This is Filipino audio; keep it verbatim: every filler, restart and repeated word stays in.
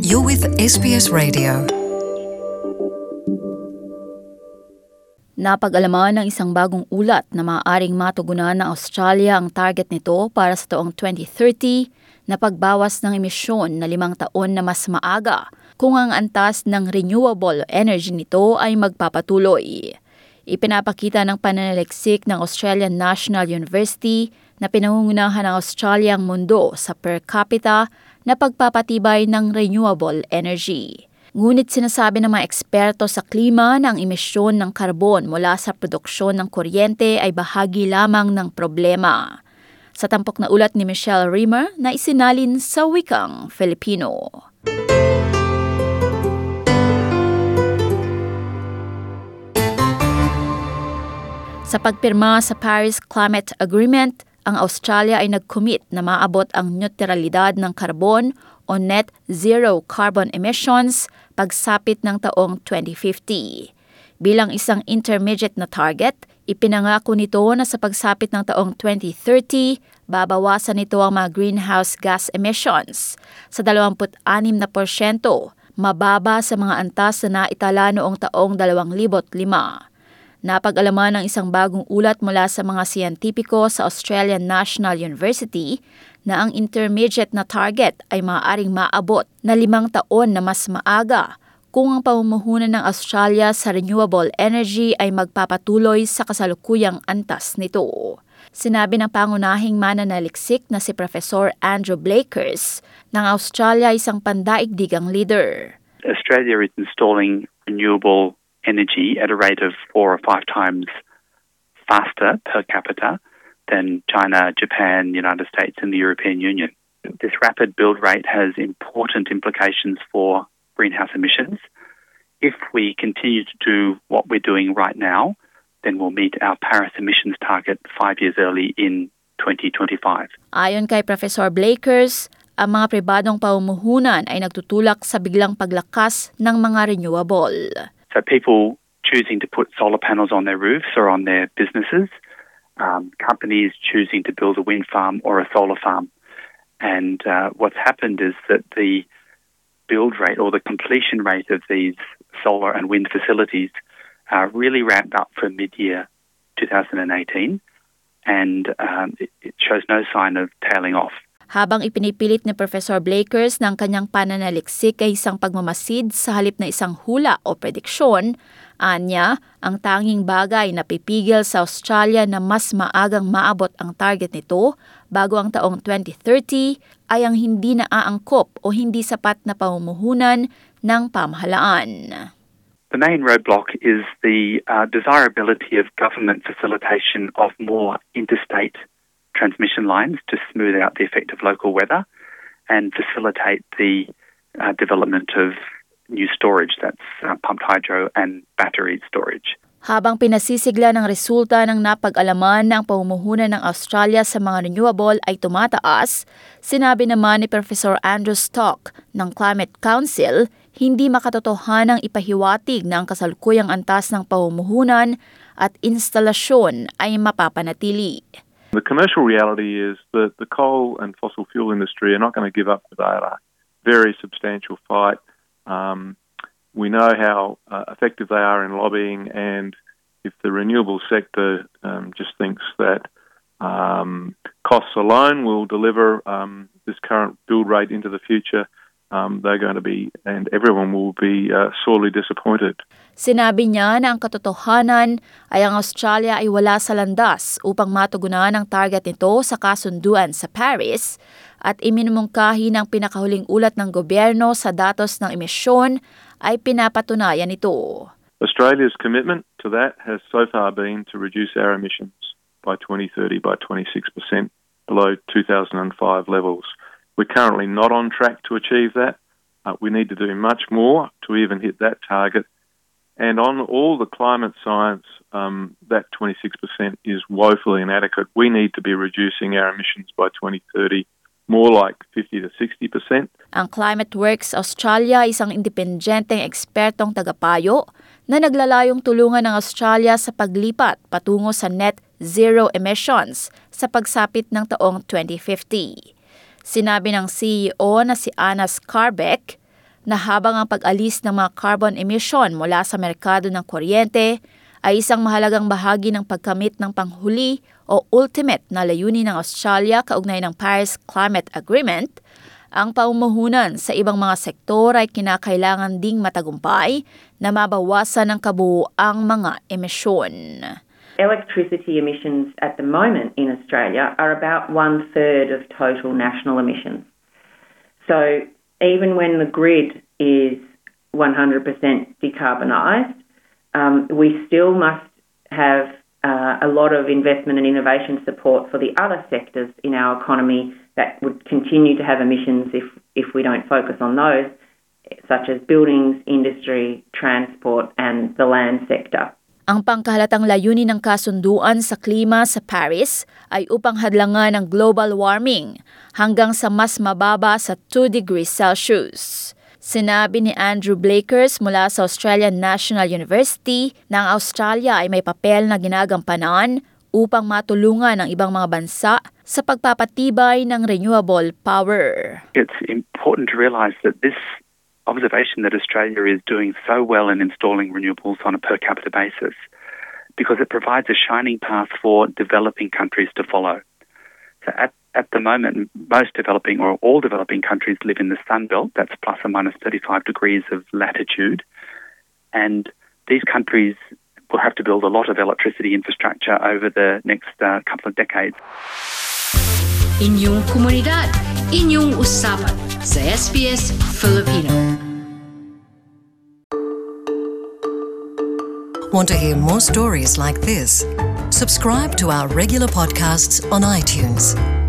You're with S B S Radio. Napag-alaman ng isang bagong ulat na maaaring matugunan ng Australia ang target nito para sa taong twenty thirty na pagbawas ng emisyon na limang taon na mas maaga kung ang antas ng renewable energy nito ay magpapatuloy. Ipinapakita ng pananaliksik ng Australian National University na pinangungunahan ng Australia ang mundo sa per capita na pagpapatibay ng renewable energy. Ngunit sinasabi ng mga eksperto sa klima na ang emisyon ng karbon mula sa produksyon ng kuryente ay bahagi lamang ng problema. Sa tampok na ulat ni Michelle Rimmer na isinalin sa wikang Filipino. Sa pagpirma sa Paris Climate Agreement, ang Australia ay nag-commit na maabot ang neutralidad ng karbon o net zero carbon emissions pagsapit ng taong twenty fifty. Bilang isang intermediate na target, ipinangako nito na sa pagsapit ng taong twenty thirty, babawasan nito ang mga greenhouse gas emissions sa twenty-six na porsyento, mababa sa mga antas na naitala noong taong two thousand five. Napag-alaman ng isang bagong ulat mula sa mga siyentipiko sa Australian National University na ang intermediate na target ay maaaring maabot na limang taon na mas maaga kung ang pamumuhunan ng Australia sa renewable energy ay magpapatuloy sa kasalukuyang antas nito. Sinabi ng pangunahing mananaliksik na si Professor Andrew Blakers ng Australia isang pandaigdigang leader. Australia is installing renewable energy at a rate of four or five times faster per capita than China, Japan, the United States and the European Union. This rapid build rate has important implications for greenhouse emissions. If we continue to do what we're doing right now, then we'll meet our Paris emissions target five years early in twenty twenty-five. Ayon kay Professor Blakers, ang mga pribadong pamumuhunan ay nagtutulak sa biglang paglakas ng mga renewable. So people choosing to put solar panels on their roofs or on their businesses, um, companies choosing to build a wind farm or a solar farm. And uh, what's happened is that the build rate or the completion rate of these solar and wind facilities uh, really ramped up from mid-year twenty eighteen, and um, it, it shows no sign of tailing off. Habang ipinipilit ni Professor Blakers ng kanyang pananaliksik ay isang pagmamasid sa halip na isang hula o prediksyon, anya, ang tanging bagay na pipigil sa Australia na mas maagang maabot ang target nito bago ang taong twenty thirty ay ang hindi naaangkop o hindi sapat na pamumuhunan ng pamahalaan. The main roadblock is the uh, desirability of government facilitation of more interstate transmission lines to smooth out the effect of local weather and facilitate the uh, development of new storage, that's uh, pumped hydro and battery storage. Habang pinasisigla ng resulta ng napag-alaman ng pamumuhunan ng Australia sa mga renewable ay tumataas, sinabi naman ni Professor Andrew Stock ng Climate Council, hindi makatotohanang ipahiwatig na ang kasalukuyang antas ng pamumuhunan at instalasyon ay mapapanatili. The commercial reality is that the coal and fossil fuel industry are not going to give up without a very substantial fight. Um, we know how uh, effective they are in lobbying, and if the renewable sector um, just thinks that um, costs alone will deliver um, this current build rate into the future, um, they're going to be, and everyone will be uh, sorely disappointed. Sinabi niya na ang katotohanan ay ang Australia ay wala sa landas upang matugunan ang target nito sa kasunduan sa Paris at iminumungkahi ng pinakahuling ulat ng gobyerno sa datos ng emisyon ay pinapatunayan ito. Australia's commitment to that has so far been to reduce our emissions by twenty thirty by twenty-six percent below two thousand five levels. We're currently not on track to achieve that. Uh, we need to do much more to even hit that target. And on all the climate science, um, that twenty-six percent is woefully inadequate. We need to be reducing our emissions by twenty thirty, more like fifty to sixty percent. Ang Climate Works Australia ay isang independenteng ekspertong tagapayo na naglalayong tulungan ng Australia sa paglipat patungo sa net zero emissions sa pagsapit ng taong twenty fifty. Sinabi ng C E O na si Anna Scarbeck, na habang ang pag-alis ng mga carbon emission mula sa merkado ng kuryente ay isang mahalagang bahagi ng pagkamit ng panghuli o ultimate na layunin ng Australia kaugnay ng Paris Climate Agreement, ang paumuhunan sa ibang mga sektor ay kinakailangan ding matagumpay na mabawasan ng kabuuang mga emisyon. Electricity emissions at the moment in Australia are about one-third of total national emissions. So even when the grid is one hundred percent decarbonised, um, we still must have uh, a lot of investment and innovation support for the other sectors in our economy that would continue to have emissions if, if we don't focus on those, such as buildings, industry, transport and the land sector. Ang pangkahalatang layunin ng kasunduan sa klima sa Paris ay upang hadlangan ang global warming hanggang sa mas mababa sa two degrees Celsius. Sinabi ni Andrew Blakers mula sa Australian National University na ang Australia ay may papel na ginagampanan upang matulungan ang ibang mga bansa sa pagpapatibay ng renewable power. It's important to realise that this observation that Australia is doing so well in installing renewables on a per capita basis because it provides a shining path for developing countries to follow. So at, at the moment, most developing or all developing countries live in the Sun Belt, that's plus or minus thirty-five degrees of latitude, and these countries will have to build a lot of electricity infrastructure over the next uh, couple of decades. Inyong komunidad, inyong usapan sa S B S Filipino. Want to hear more stories like this? Subscribe to our regular podcasts on iTunes.